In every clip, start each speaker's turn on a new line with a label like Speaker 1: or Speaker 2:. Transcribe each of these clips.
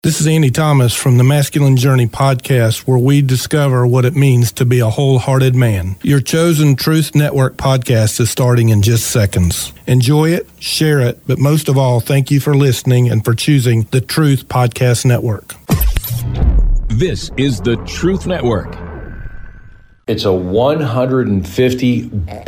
Speaker 1: This is Andy Thomas from the Masculine Journey podcast, where we discover what it means to be a wholehearted man. Your chosen Truth Network podcast is starting in just seconds. Enjoy it, share it, but most of all, thank you for listening and for choosing the Truth Podcast Network.
Speaker 2: This is the Truth Network.
Speaker 3: It's a $150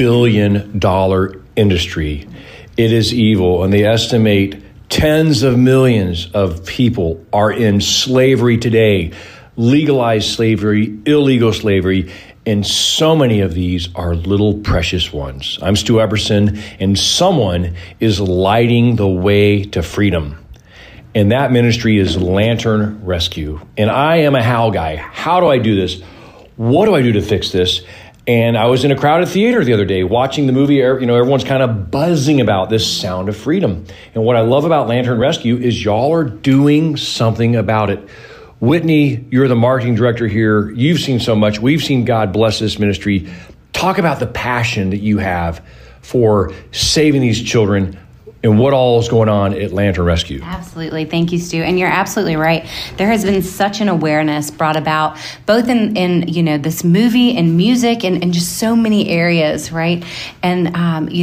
Speaker 3: billion industry. It is evil, and they estimate tens of millions of people are in slavery today, legalized slavery, illegal slavery, and so many of these are little precious ones. I'm Stu Epperson, and someone is lighting the way to freedom. And that ministry is Lantern Rescue. And I am a how guy. How do I do this? What do I do to fix this? And I was in a crowded theater the other day watching the movie. Everyone's kind of buzzing about this Sound of Freedom. And what I love about Lantern Rescue is y'all are doing something about it. Whitney, you're the marketing director here. You've seen so much. We've seen God bless this ministry. Talk about the passion that you have for saving these children and what all is going on at Lantern Rescue.
Speaker 4: Absolutely. Thank you, Stu. And you're absolutely right. There has been such an awareness brought about both in this movie and music and just so many areas, right? And,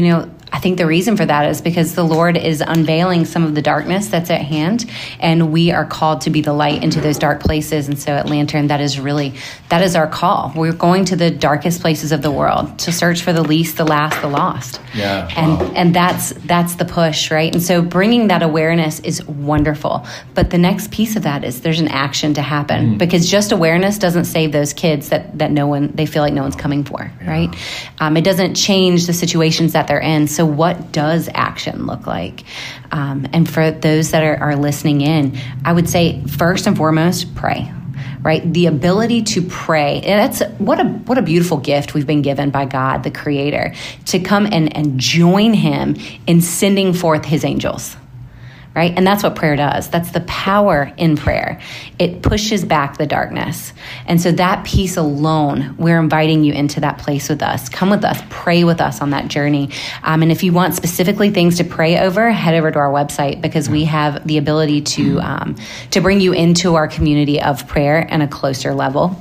Speaker 4: I think the reason for that is because the Lord is unveiling some of the darkness that's at hand, and we are called to be the light into those dark places. And so at Lantern, that is our call. We're going to the darkest places of the world to search for the least, the last, the lost.
Speaker 3: Yeah.
Speaker 4: And that's the push, right? And so bringing that awareness is wonderful. But the next piece of that is there's an action to happen, because just awareness doesn't save those kids that they feel like no one's coming for, right? It doesn't change the situations that they're in. So what does action look like? And for those that are listening in, I would say first and foremost, pray. Right? The ability to pray. And that's what a beautiful gift we've been given by God, the Creator, to come and join Him in sending forth His angels. Right? And that's what prayer does. That's the power in prayer. It pushes back the darkness. And so that piece alone, we're inviting you into that place with us. Come with us, pray with us on that journey. And if you want specifically things to pray over, head over to our website, because we have the ability to bring you into our community of prayer and a closer level.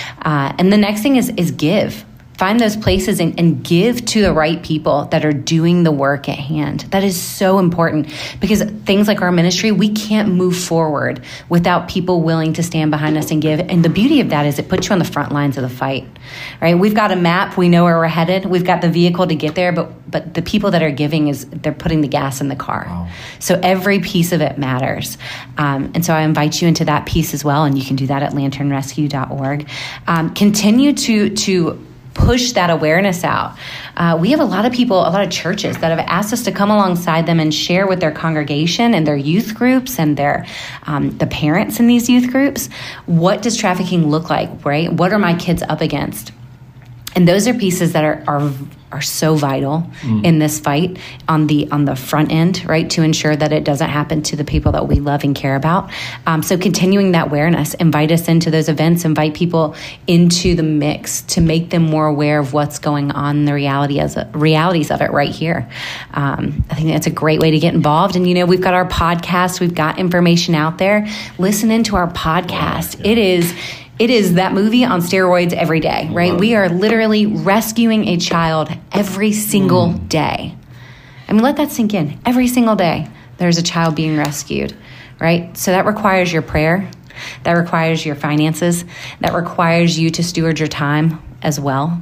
Speaker 4: And the next thing is give. Find those places and give to the right people that are doing the work at hand. That is so important, because things like our ministry, we can't move forward without people willing to stand behind us and give. And the beauty of that is it puts you on the front lines of the fight, right? We've got a map. We know where we're headed. We've got the vehicle to get there, but the people that are giving they're putting the gas in the car. Wow. So every piece of it matters. And so I invite you into that piece as well. And you can do that at lanternrescue.org. Continue to push that awareness out. We have a lot of churches that have asked us to come alongside them and share with their congregation and their youth groups and their the parents in these youth groups. What does trafficking look like, right? What are my kids up against? And those are pieces that are so vital in this fight on the front end, right? To ensure that it doesn't happen to the people that we love and care about. So continuing that awareness, invite us into those events, invite people into the mix to make them more aware of what's going on, the realities of it right here. I think that's a great way to get involved. And, we've got our podcast, we've got information out there. Listen into our podcast. It is that movie on steroids every day, right? We are literally rescuing a child every single day. I mean, let that sink in. Every single day, there's a child being rescued, right? So that requires your prayer. That requires your finances. That requires you to steward your time as well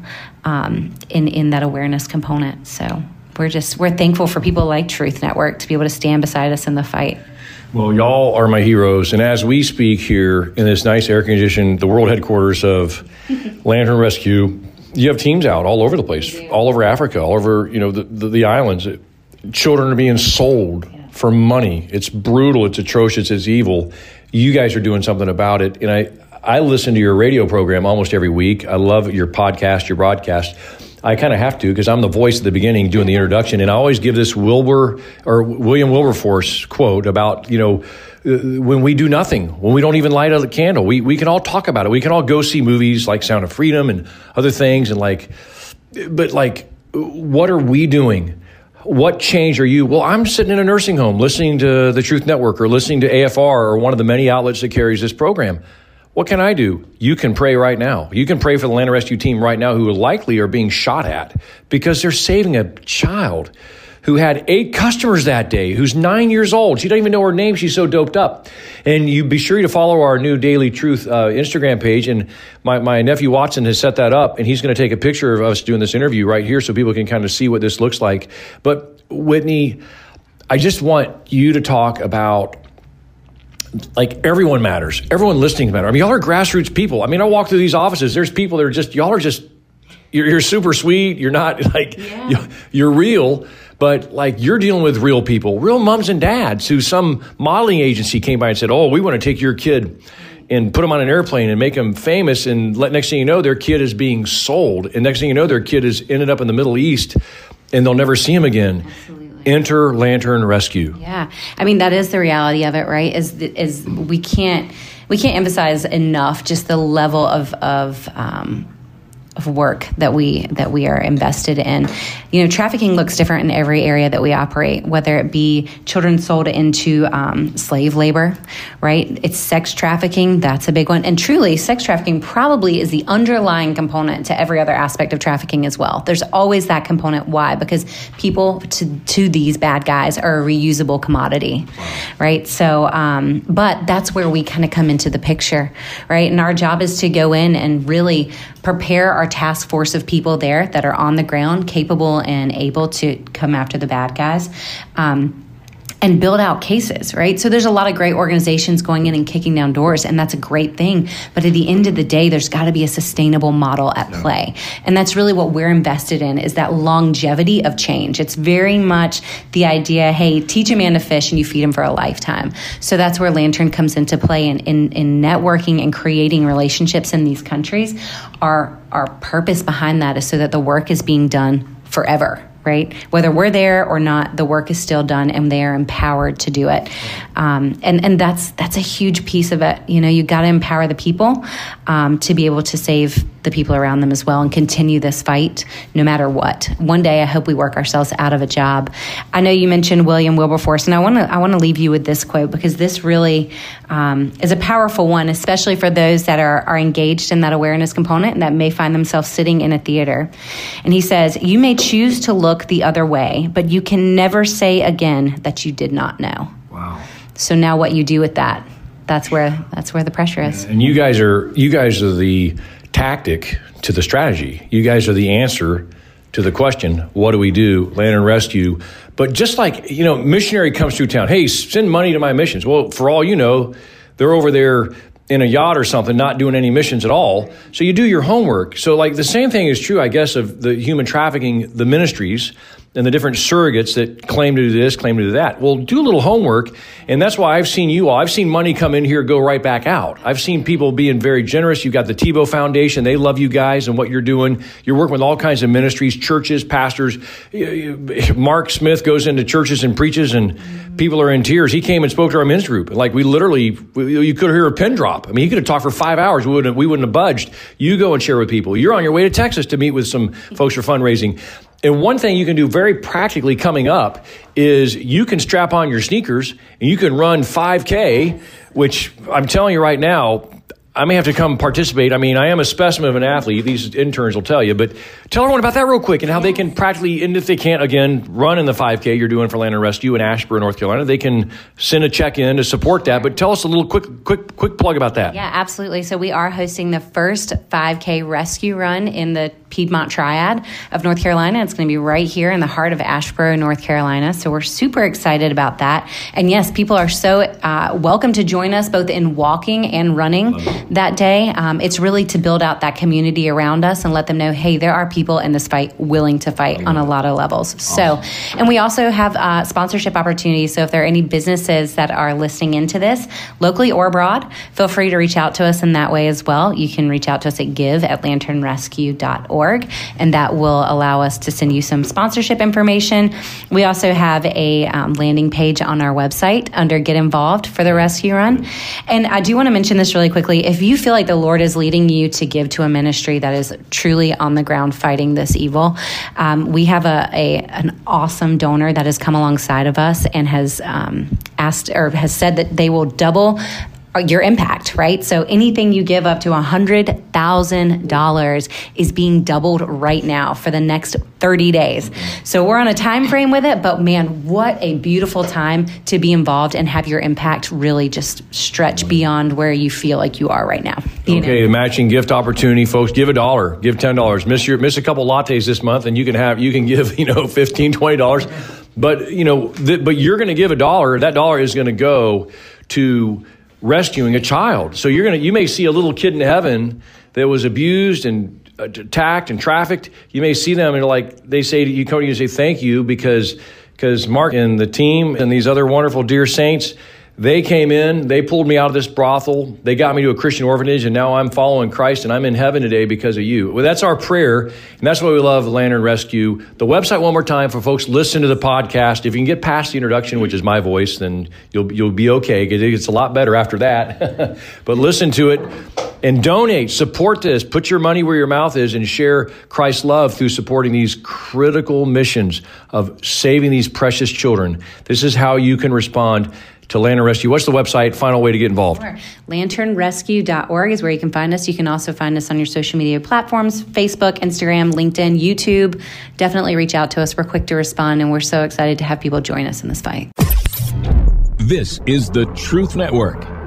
Speaker 4: in that awareness component. So we're thankful for people like Truth Network to be able to stand beside us in the fight.
Speaker 3: Well, y'all are my heroes. And as we speak here in this nice air-conditioned, the world headquarters of Lantern Rescue, you have teams out all over the place, all over Africa, all over, the islands. Children are being sold for money. It's brutal. It's atrocious. It's evil. You guys are doing something about it. And I listen to your radio program almost every week. I love your podcast, your broadcast. I kind of have to, because I'm the voice at the beginning doing the introduction, and I always give this William Wilberforce quote about, when we do nothing, when we don't even light a candle, we can all talk about it. We can all go see movies like Sound of Freedom and other things, but what are we doing? what change are you? Well, I'm sitting in a nursing home listening to the Truth Network or listening to AFR or one of the many outlets that carries this program. What can I do? You can pray right now. You can pray for the Land and Rescue team right now who likely are being shot at because they're saving a child who had 8 customers that day, who's 9 years old. She doesn't even know her name. She's so doped up. And you be sure to follow our new Daily Truth Instagram page. And my nephew Watson has set that up, and he's going to take a picture of us doing this interview right here so people can kind of see what this looks like. But Whitney, I just want you to talk about, like, everyone matters. Everyone listening matters. I mean, y'all are grassroots people. I mean, I walk through these offices. There's people that are just, y'all are just, you're super sweet. You're not like, you're real. But like, you're dealing with real people, real moms and dads who some modeling agency came by and said, oh, we want to take your kid and put them on an airplane and make them famous. And next thing you know, their kid is being sold. And next thing you know, their kid is ended up in the Middle East and they'll never see him again. Absolutely. Enter Lantern Rescue. Yeah.
Speaker 4: I mean, that is the reality of it, right? Is we can't emphasize enough just the level of work that we are invested in. You know, trafficking looks different in every area that we operate, whether it be children sold into slave labor, right? It's sex trafficking. That's a big one. And truly, sex trafficking probably is the underlying component to every other aspect of trafficking as well. There's always that component. Why? Because people to these bad guys are a reusable commodity, right? So, but that's where we kind of come into the picture, right? And our job is to go in and really prepare our task force of people there that are on the ground, capable and able to come after the bad guys, and build out cases, right? So there's a lot of great organizations going in and kicking down doors, and that's a great thing. But at the end of the day, there's got to be a sustainable model at play. And that's really what we're invested in, is that longevity of change. It's very much the idea, hey, teach a man to fish and you feed him for a lifetime. So that's where Lantern comes into play in networking and creating relationships in these countries. Our purpose behind that is so that the work is being done forever, right? Whether we're there or not, the work is still done and they are empowered to do it. And that's a huge piece of it. You know, you got to empower the people to be able to save the people around them as well and continue this fight no matter what. One day, I hope we work ourselves out of a job. I know you mentioned William Wilberforce, and I want to leave you with this quote, because this really is a powerful one, especially for those that are engaged in that awareness component and that may find themselves sitting in a theater. And he says, "You may choose to look the other way, but you can never say again that you did not know."
Speaker 3: Wow.
Speaker 4: So now what you do with that, that's where the pressure is.
Speaker 3: And you guys are the tactic to the strategy. You guys are the answer to the question, what do we do? Lantern Rescue. But just like, you know, missionary comes through town, hey, send money to my missions. Well, for all you know, they're over there in a yacht or something, not doing any missions at all. So you do your homework. So like the same thing is true, I guess, of the human trafficking, the ministries and the different surrogates that claim to do this, claim to do that. Well, do a little homework. And that's why I've seen you all. I've seen money come in here, go right back out. I've seen people being very generous. You've got the Tebow Foundation. They love you guys and what you're doing. You're working with all kinds of ministries, churches, pastors. Mark Smith goes into churches and preaches, and people are in tears. He came and spoke to our men's group. Like, we literally, you could hear a pin drop. I mean, he could have talked for 5 hours. We wouldn't have budged. You go and share with people. You're on your way to Texas to meet with some folks for fundraising. And one thing you can do very practically coming up is you can strap on your sneakers and you can run 5K, which I'm telling you right now, I may have to come participate. I mean, I am a specimen of an athlete. These interns will tell you. But tell everyone about that real quick and how they can practically, and if they can't, again, run in the 5K you're doing for Lantern Rescue in Asheboro, North Carolina, they can send a check in to support that. But tell us a little quick plug about that.
Speaker 4: Yeah, absolutely. So we are hosting the first 5K rescue run in the Piedmont Triad of North Carolina. It's going to be right here in the heart of Asheboro, North Carolina. So we're super excited about that. And yes, people are so welcome to join us both in walking and running that day. It's really to build out that community around us and let them know, hey, there are people in this fight willing to fight on a lot of levels. Awesome. So, and we also have sponsorship opportunities. So if there are any businesses that are listening into this, locally or abroad, feel free to reach out to us in that way as well. You can reach out to us at give@lanternrescue.org. lanternrescue.org, and that will allow us to send you some sponsorship information. We also have a landing page on our website under Get Involved for the rescue run. And I do want to mention this really quickly. If you feel like the Lord is leading you to give to a ministry that is truly on the ground fighting this evil, we have an awesome donor that has come alongside of us and has asked or has said that they will double your impact, right? So anything you give up to $100,000 is being doubled right now for the next 30 days. So we're on a time frame with it, but man, what a beautiful time to be involved and have your impact really just stretch beyond where you feel like you are right now.
Speaker 3: Okay, matching gift opportunity, folks. Give $1, give $10. Miss a couple lattes this month, and you can give $15, $20. But but you're going to give $1. That dollar is going to go to rescuing a child. So you may see a little kid in heaven that was abused and attacked and trafficked. You may see them and they say to you, come to you and say thank you because Mark and the team and these other wonderful dear saints, they came in, they pulled me out of this brothel, they got me to a Christian orphanage, and now I'm following Christ and I'm in heaven today because of you. Well, that's our prayer, and that's why we love Lantern Rescue. The website one more time for folks, listen to the podcast. If you can get past the introduction, which is my voice, then you'll be okay. It gets a lot better after that. But listen to it and donate, support this, put your money where your mouth is, and share Christ's love through supporting these critical missions of saving these precious children. This is how you can respond to Lantern Rescue. What's the website? Final way to get involved?
Speaker 4: Sure. Lanternrescue.org is where you can find us. You can also find us on your social media platforms, Facebook, Instagram, LinkedIn, YouTube. Definitely reach out to us. We're quick to respond, and we're so excited to have people join us in this fight.
Speaker 2: This is the Truth Network.